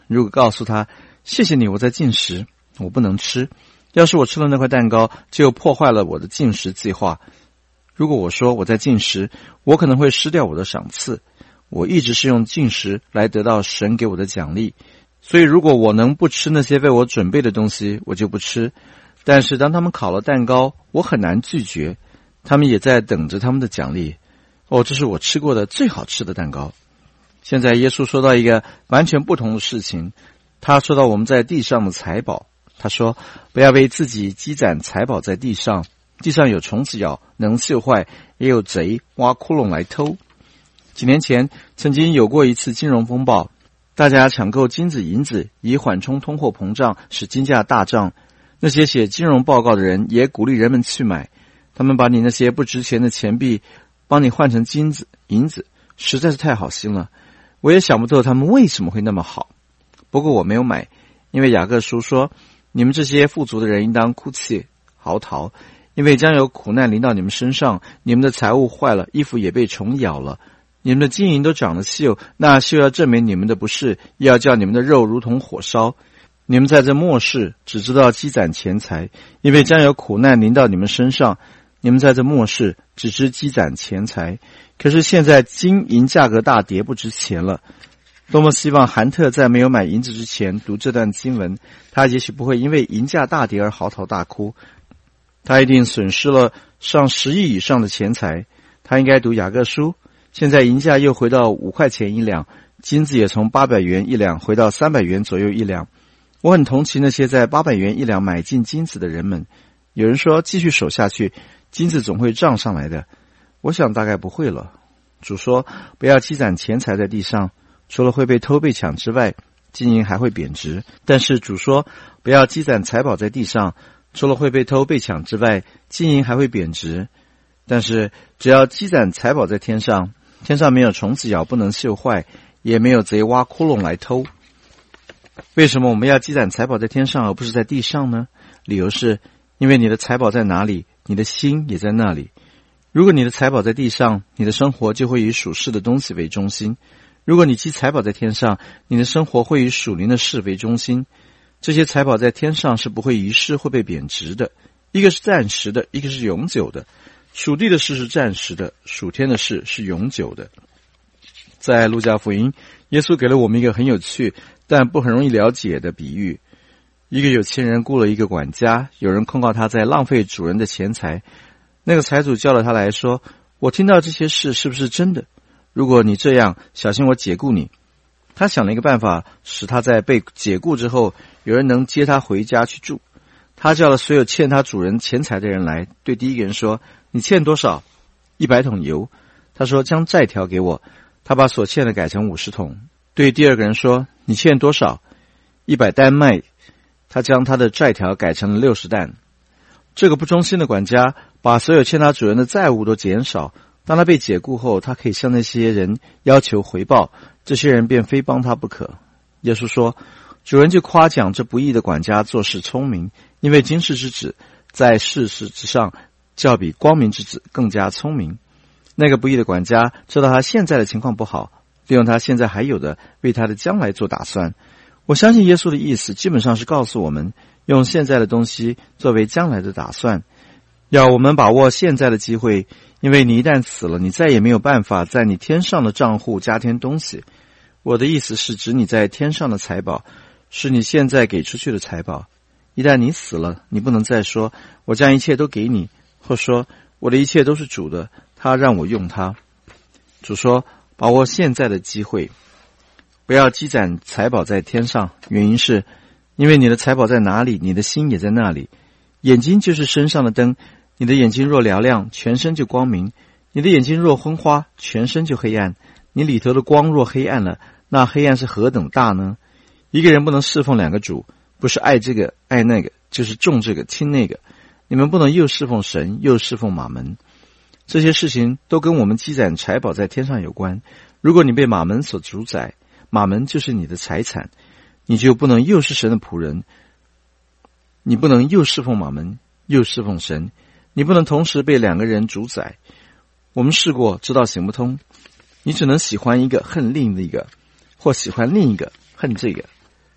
[SPEAKER 1] 如果告诉他，谢谢你，我在禁食，我不能吃，要是我吃了那块蛋糕，就破坏了我的禁食计划。如果我说我在禁食，我可能会失掉我的赏赐。我一直是用禁食来得到神给我的奖励，所以如果我能不吃那些为我准备的东西，我就不吃。但是当他们烤了蛋糕，我很难拒绝，他们也在等着他们的奖励。这是我吃过的最好吃的蛋糕。现在耶稣说到一个完全不同的事情，他说到我们在地上的财宝，他说不要为自己积攒财宝在地上，地上有虫子咬，能锈坏，也有贼挖窟窿来偷。几年前曾经有过一次金融风暴，大家抢购金子银子，以缓冲通货膨胀，使金价大涨。那些写金融报告的人也鼓励人们去买，他们把你那些不值钱的钱币帮你换成金子银子，实在是太好心了。我也想不透他们为什么会那么好。不过我没有买，因为雅各书说，你们这些富足的人应当哭泣嚎啕，因为将有苦难临到你们身上，你们的财物坏了，衣服也被虫咬了，你们的金银都长了锈，那锈要证明你们的不是，也要叫你们的肉如同火烧。你们在这末世只知道积攒钱财，因为将有苦难临到你们身上。你们在这末世只知积攒钱财，可是现在金银价格大跌，不值钱了。多么希望韩特在没有买银子之前读这段经文，他也许不会因为银价大跌而嚎啕大哭，他一定损失了上10亿以上的钱财。他应该读雅各书，现在银价又回到5块钱一两，金子也从800元一两回到300元左右一两。我很同情那些在800元一两买进金子的人们。有人说继续守下去，金子总会涨上来的。我想大概不会了。主说不要积攒钱财在地上，除了会被偷被抢之外，金银还会贬值。但是主说不要积攒财宝在地上，除了会被偷被抢之外，金银还会贬值。但是只要积攒财宝在天上，天上没有虫子咬，不能锈坏，也没有贼挖窟窿来偷。为什么我们要积攒财宝在天上而不是在地上呢？理由是因为你的财宝在哪里，你的心也在那里。如果你的财宝在地上，你的生活就会以属世的东西为中心；如果你积财宝在天上，你的生活会以属灵的事为中心。这些财宝在天上是不会遗失，会被贬值的，一个是暂时的，一个是永久的。属地的事是暂时的，属天的事是永久的。在路加福音，耶稣给了我们一个很有趣但不很容易了解的比喻。一个有钱人雇了一个管家，有人控告他在浪费主人的钱财。那个财主叫了他来说，我听到这些事是不是真的？如果你这样，小心我解雇你。他想了一个办法，使他在被解雇之后，有人能接他回家去住。他叫了所有欠他主人钱财的人来，对第一个人说，你欠多少？100桶油。他说，将债条给我。他把所欠的改成50桶。对第二个人说，你欠多少？100担麦。他将他的债条改成了60担。这个不忠心的管家把所有欠他主人的债务都减少，当他被解雇后，他可以向那些人要求回报，这些人便非帮他不可。耶稣说，主人就夸奖这不义的管家做事聪明，因为今世之子在世事之上较比光明之子更加聪明。那个不义的管家知道他现在的情况不好，利用他现在还有的为他的将来做打算。我相信耶稣的意思基本上是告诉我们，用现在的东西作为将来的打算，要我们把握现在的机会，因为你一旦死了，你再也没有办法在你天上的账户加添东西。我的意思是指你在天上的财宝，是你现在给出去的财宝。一旦你死了，你不能再说我将一切都给你，或说我的一切都是主的，他让我用它。主说，把握现在的机会，不要积攒财宝在天上，原因是因为你的财宝在哪里，你的心也在那里。眼睛就是身上的灯，你的眼睛若嘹亮，全身就光明；你的眼睛若昏花，全身就黑暗。你里头的光若黑暗了，那黑暗是何等大呢？一个人不能侍奉2个主，不是爱这个爱那个，就是重这个轻那个。你们不能又侍奉神又侍奉马门。这些事情都跟我们积攒财宝在天上有关。如果你被马门所主宰，马门就是你的财产，你就不能又是神的仆人。你不能又侍奉马门又侍奉神，你不能同时被2个人主宰。我们试过，知道行不通。你只能喜欢一个恨另一个，或喜欢另一个恨这个。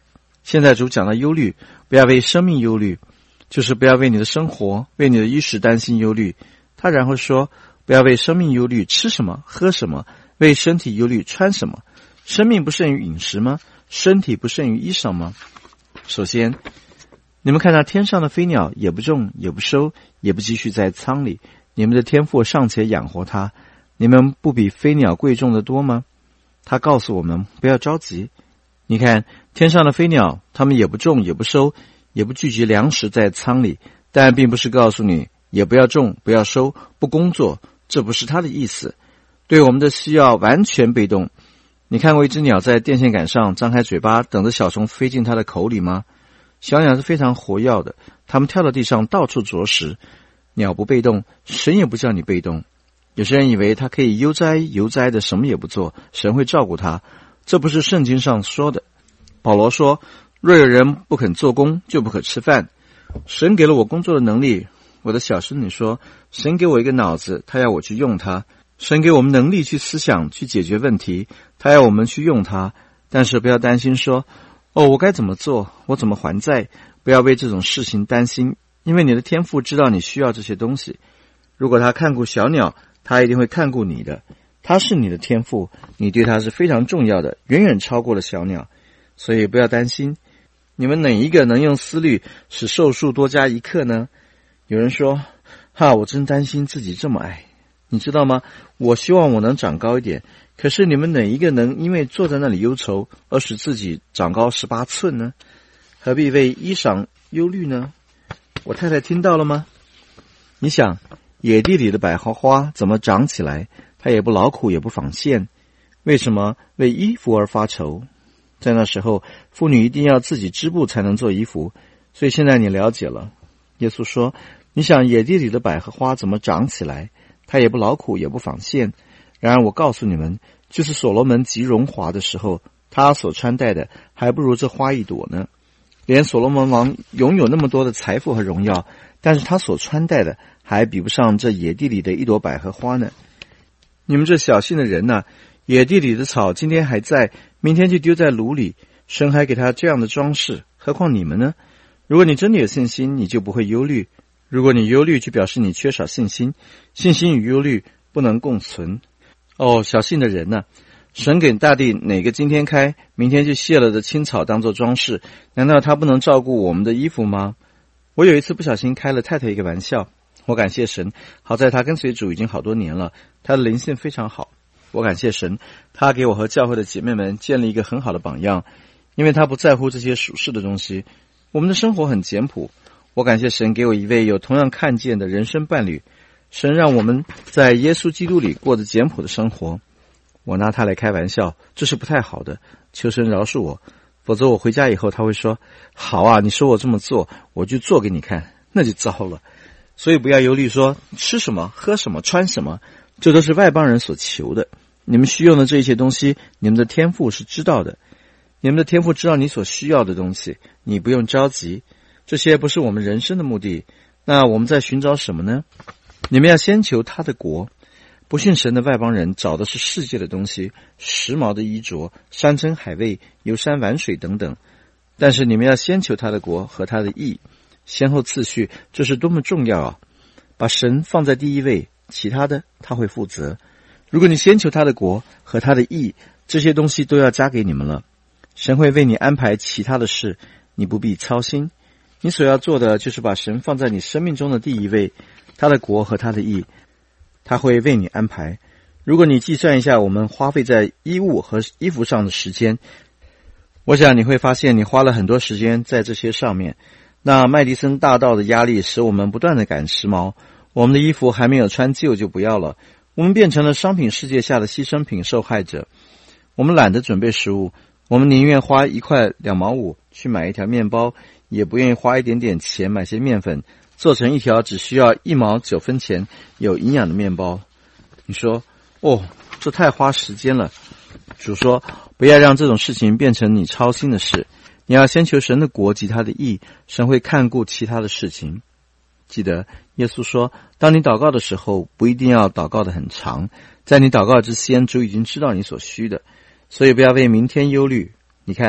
[SPEAKER 1] 现在主讲了忧虑，不要为生命忧虑，就是不要为你的生活、为你的衣食担心忧虑。他然后说，不要为生命忧虑，吃什么喝什么，为身体忧虑穿什么。生命不胜于饮食吗？身体不胜于衣裳吗？首先，你们看那天上的飞鸟，也不种也不收，也不积蓄在仓里，你们的天父尚且养活它，你们不比飞鸟贵重的多吗？他告诉我们不要着急。你看天上的飞鸟，它们也不种也不收，也不聚集粮食在仓里，但并不是告诉你也不要种不要收不工作，这不是他的意思。对我们的需要完全被动。你看过一只鸟在电线杆上张开嘴巴等着小虫飞进它的口里吗？小鸟是非常活跃的，它们跳到地上到处啄食。鸟不被动，神也不叫你被动。有些人以为他可以悠哉悠哉的什么也不做，神会照顾他，这不是圣经上说的。保罗说，若有人不肯做工，就不可吃饭。神给了我工作的能力，我的小孙女说，神给我一个脑子，他要我去用它。神给我们能力去思想，去解决问题，他要我们去用它。但是不要担心说，我该怎么做，我怎么还债，不要为这种事情担心，因为你的天父知道你需要这些东西。如果他看顾小鸟，他一定会看顾你的。他是你的天父，你对他是非常重要的，远远超过了小鸟。所以不要担心。你们哪一个能用思虑使寿数多加一刻呢？有人说，我真担心自己这么矮。你知道吗？我希望我能长高一点，可是你们哪一个能因为坐在那里忧愁而使自己长高18寸呢？何必为衣裳忧虑呢？我太太听到了吗？你想，野地里的百合花怎么长起来？它也不劳苦也不纺线，为什么为衣服而发愁？在那时候，妇女一定要自己织布才能做衣服，所以现在你了解了。耶稣说，你想野地里的百合花怎么长起来？他也不劳苦也不纺线。然而我告诉你们，就是所罗门极荣华的时候，他所穿戴的还不如这花一朵呢。连所罗门王拥有那么多的财富和荣耀，但是他所穿戴的还比不上这野地里的一朵百合花呢。你们这小信的人呢，野地里的草今天还在，明天就丢在炉里，神还给他这样的装饰，何况你们呢？如果你真的有信心，你就不会忧虑。如果你忧虑，就表示你缺少信心。信心与忧虑不能共存。小信的人呢，神给大地哪个今天开，明天就谢了的青草当作装饰，难道他不能照顾我们的衣服吗？我有一次不小心开了太太一个玩笑，我感谢神，好在他跟随主已经好多年了，他的灵性非常好。我感谢神，他给我和教会的姐妹们建立一个很好的榜样，因为他不在乎这些属世的东西。我们的生活很简朴，我感谢神给我一位有同样看见的人生伴侣，神让我们在耶稣基督里过着简朴的生活。我拿他来开玩笑，这是不太好的，求神饶恕我，否则我回家以后他会说，好啊，你说我这么做，我就做给你看，那就糟了。所以不要忧虑说吃什么喝什么穿什么，这都是外邦人所求的。你们需用的这一切东西，你们的天父是知道的，你们的天父知道你所需要的东西，你不用着急。这些不是我们人生的目的，那我们在寻找什么呢？你们要先求他的国。不信神的外邦人找的是世界的东西，时髦的衣着，山珍海味，游山玩水等等。但是你们要先求他的国和他的义，先后次序，这是多么重要啊！把神放在第一位，其他的他会负责。如果你先求他的国和他的义，这些东西都要加给你们了。神会为你安排其他的事，你不必操心。你所要做的就是把神放在你生命中的第一位，他的国和他的义，他会为你安排。如果你计算一下我们花费在衣物和衣服上的时间，我想你会发现你花了很多时间在这些上面。那麦迪森大道的压力使我们不断地赶时髦，我们的衣服还没有穿旧就不要了，我们变成了商品世界下的牺牲品受害者。我们懒得准备食物，我们宁愿花1块2毛5去买一条面包，也不愿意花一点点钱买些面粉，做成一条只需要1毛9分钱有营养的面包。你说，这太花时间了。主说，不要让这种事情变成你操心的事，你要先求神的国及他的义，神会看顾其他的事情。记得耶稣说，当你祷告的时候，不一定要祷告得很长，在你祷告之前，主已经知道你所需的，所以不要为明天忧虑。你看，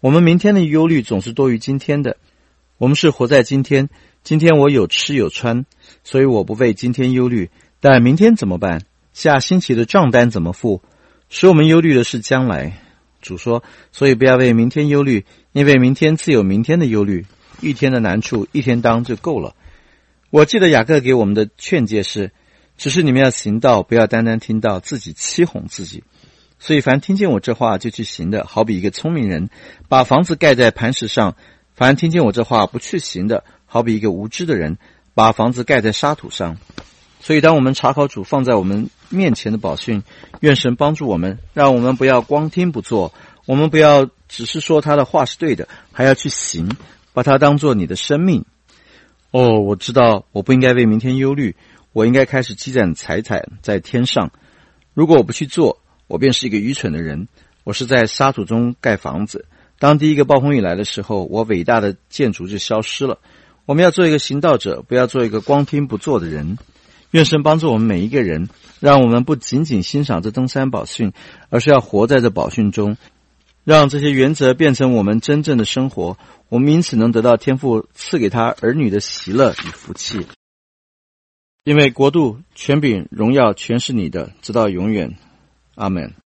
[SPEAKER 1] 我们明天的忧虑总是多于今天的。我们是活在今天，今天我有吃有穿，所以我不为今天忧虑。但明天怎么办？下星期的账单怎么付？使我们忧虑的是将来。主说，所以不要为明天忧虑，因为明天自有明天的忧虑，一天的难处一天当就够了。我记得雅各给我们的劝诫是，只是你们要行道，不要单单听到，自己欺哄自己。所以凡听见我这话就去行的，好比一个聪明人把房子盖在磐石上；凡听见我这话不去行的，好比一个无知的人把房子盖在沙土上。所以当我们查考主放在我们面前的宝训，愿神帮助我们，让我们不要光听不做，我们不要只是说他的话是对的，还要去行，把它当作你的生命。我知道我不应该为明天忧虑，我应该开始积攒财产在天上。如果我不去做，我便是一个愚蠢的人。我是在沙土中盖房子，当第一个暴风雨来的时候，我伟大的建筑就消失了。我们要做一个行道者，不要做一个光听不做的人。愿神帮助我们每一个人，让我们不仅仅欣赏这登山宝训，而是要活在这宝训中，让这些原则变成我们真正的生活。我们因此能得到天父赐给他儿女的喜乐与福气。因为国度、权柄、荣耀全是你的，直到永远。阿们。